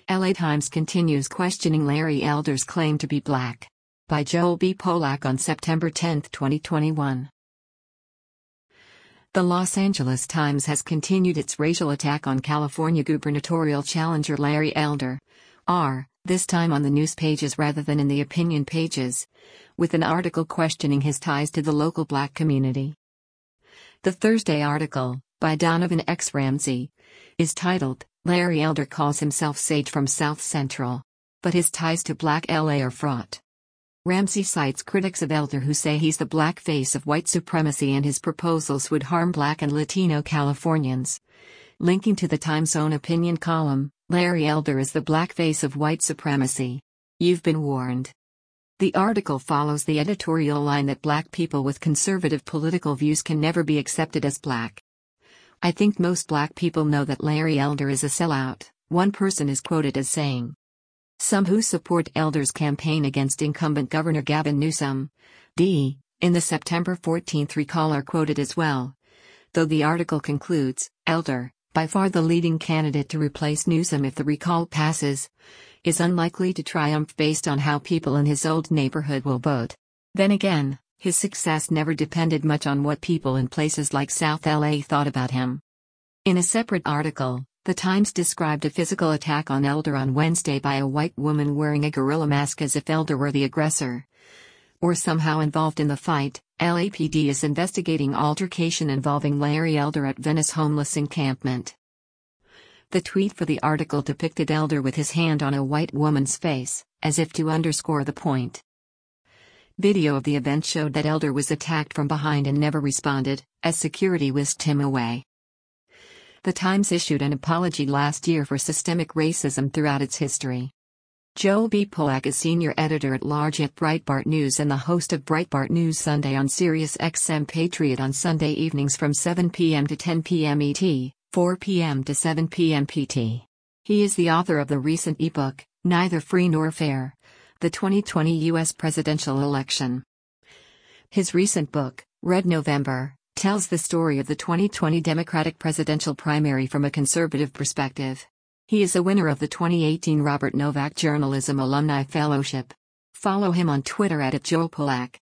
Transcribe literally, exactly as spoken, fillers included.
L A Times continues questioning Larry Elder's claim to be black. By Joel B. Polak on September tenth, twenty twenty-one. The Los Angeles Times has continued its racial attack on California gubernatorial challenger Larry Elder, R, this time on the news pages rather than in the opinion pages, with an article questioning his ties to the local black community. The Thursday article, by Donovan X. Ramsey, is titled, Larry Elder Calls Himself Sage from South Central, but His Ties to Black L A Are Fraught. Ramsey cites critics of Elder who say he's the black face of white supremacy and his proposals would harm black and Latino Californians. Linking to the Times' own opinion column, Larry Elder is the black face of white supremacy. You've been warned. The article follows the editorial line that black people with conservative political views can never be accepted as black. I think most black people know that Larry Elder is a sellout, one person is quoted as saying. Some who support Elder's campaign against incumbent Governor Gavin Newsom, D, in the September fourteenth recall are quoted as well. Though the article concludes, Elder, by far the leading candidate to replace Newsom if the recall passes, is unlikely to triumph based on how people in his old neighborhood will vote. Then again, his success never depended much on what people in places like South L A thought about him. In a separate article, The Times described a physical attack on Elder on Wednesday by a white woman wearing a gorilla mask as if Elder were the aggressor, or somehow involved in the fight. L A P D is investigating altercation involving Larry Elder at Venice homeless encampment. The tweet for the article depicted Elder with his hand on a white woman's face, as if to underscore the point. Video of the event showed that Elder was attacked from behind and never responded, as security whisked him away. The Times issued an apology last year for systemic racism throughout its history. Joel B. Polak is senior editor-at-large at Breitbart News and the host of Breitbart News Sunday on Sirius X M Patriot on Sunday evenings from seven p m to ten p m E T, four p m to seven p m P T. He is the author of the recent ebook, Neither Free Nor Fair: The twenty twenty U S Presidential Election. His recent book, Red November, tells the story of the twenty twenty Democratic presidential primary from a conservative perspective. He is a winner of the twenty eighteen Robert Novak Journalism Alumni Fellowship. Follow him on Twitter at Joel Polak.